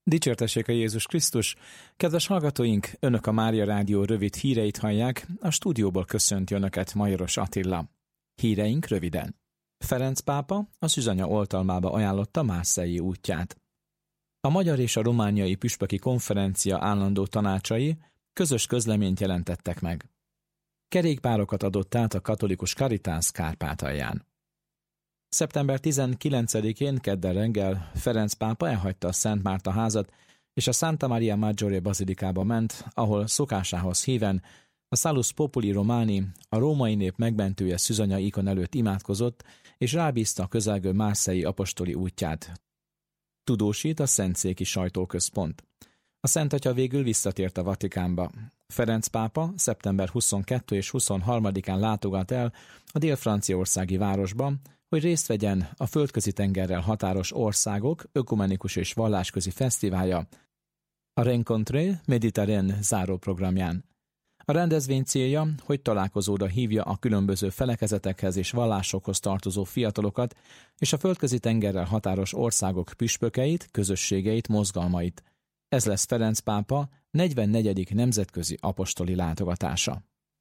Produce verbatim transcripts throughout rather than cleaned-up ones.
Dicsértessék a Jézus Krisztus! Kedves hallgatóink, Önök a Mária Rádió rövid híreit hallják, a stúdióból köszönti Önöket Majoros Attila. Híreink röviden. Ferenc pápa a szűzanya oltalmába ajánlotta Marseille útját. A magyar és a romániai püspöki konferencia állandó tanácsai közös közleményt jelentettek meg. Kerékpárokat adott át a katolikus Caritas Kárpátalján. szeptember tizenkilencedikén kedden reggel Ferenc pápa elhagyta a Szent Márta házat, és a Santa Maria Maggiore bazilikába ment, ahol szokásához híven a Salus Populi Romani, a római nép megmentője szűzanya ikon előtt imádkozott, és rábízta a közelgő Marseille apostoli útját. Tudósít a Szentszéki Sajtóközpont. A Szent Atya végül visszatért a Vatikánba. Ferenc pápa szeptember huszonkettedikén és huszonharmadikán látogat el a dél-franciaországi városban, hogy részt vegyen a Földközi-tengerrel határos országok ökumenikus és vallásközi fesztiválja, a Rencontre Méditerrane záróprogramján. A rendezvény célja, hogy találkozóra hívja a különböző felekezetekhez és vallásokhoz tartozó fiatalokat és a Földközi-tengerrel határos országok püspökeit, közösségeit, mozgalmait. Ez lesz Ferenc pápa negyvennegyedik nemzetközi apostoli látogatása.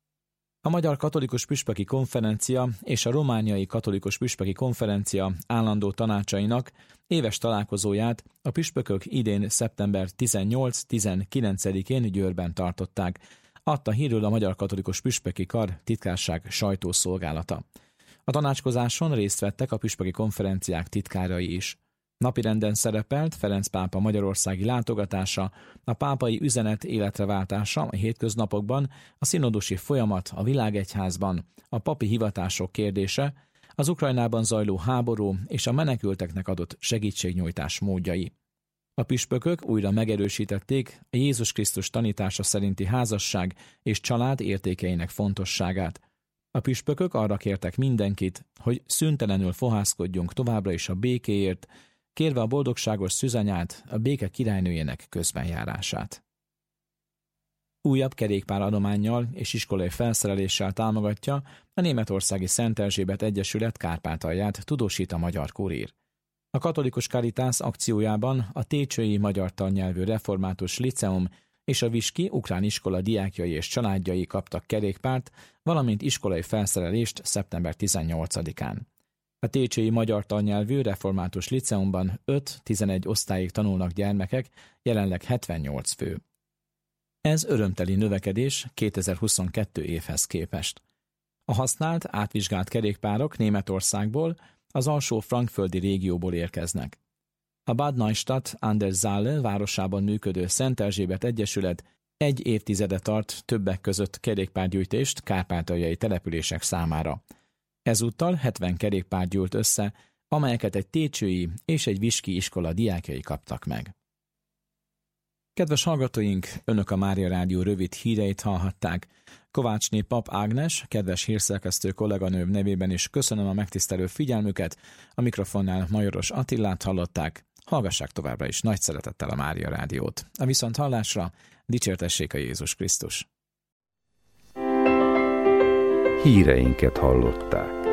A Magyar Katolikus Püspöki Konferencia és a Romániai Katolikus Püspöki Konferencia állandó tanácsainak éves találkozóját a püspökök idén szeptember tizennyolc-tizenkilencedikén Győrben tartották, adta hírül a Magyar Katolikus Püspöki Kar titkárság sajtószolgálata. A tanácskozáson részt vettek a püspöki konferenciák titkárai is. Napirenden szerepelt Ferenc pápa magyarországi látogatása, a pápai üzenet életreváltása a hétköznapokban, a szinodosi folyamat a világegyházban, a papi hivatások kérdése, az Ukrajnában zajló háború és a menekülteknek adott segítségnyújtás módjai. A püspökök újra megerősítették a Jézus Krisztus tanítása szerinti házasság és család értékeinek fontosságát. A püspökök arra kértek mindenkit, hogy szüntelenül fohászkodjunk továbbra is a békéért, kérve a boldogságos szűzanyát, a béke királynőjének közbenjárását. Újabb kerékpáradománnyal és iskolai felszereléssel támogatja a Németországi Szent Erzsébet Egyesület Kárpátalját, tudósít a Magyar Kurír. A katolikus Caritas akciójában a Técsői Magyar Tannyelvű Református Liceum és a Viski ukrán iskola diákjai és családjai kaptak kerékpárt, valamint iskolai felszerelést szeptember tizennyolcadikán. A Técsői Magyar Tannyelvű Református Liceumban öt-tizenegy osztályig tanulnak gyermekek, jelenleg hetvennyolc fő. Ez örömteli növekedés kétezer-huszonkettő évhez képest. A használt, átvizsgált kerékpárok Németországból, az alsó frankföldi régióból érkeznek. A Bad Neustadt an der Saale városában működő Szent Erzsébet Egyesület egy évtizede tart többek között kerékpárgyűjtést kárpátaljai települések számára. Ezúttal hetven kerékpár gyűlt össze, amelyeket egy técsői és egy viski iskola diákjai kaptak meg. Kedves hallgatóink, Önök a Mária Rádió rövid híreit hallhatták. Kovácsné Pap Ágnes, kedves hírszerkesztő kolléganőm nevében is köszönöm a megtisztelő figyelmüket, a mikrofonnál Majoros Attilát hallották. Hallgassák továbbra is nagy szeretettel a Mária Rádiót. A viszonthallásra dicsértessék a Jézus Krisztus! Híreinket hallották.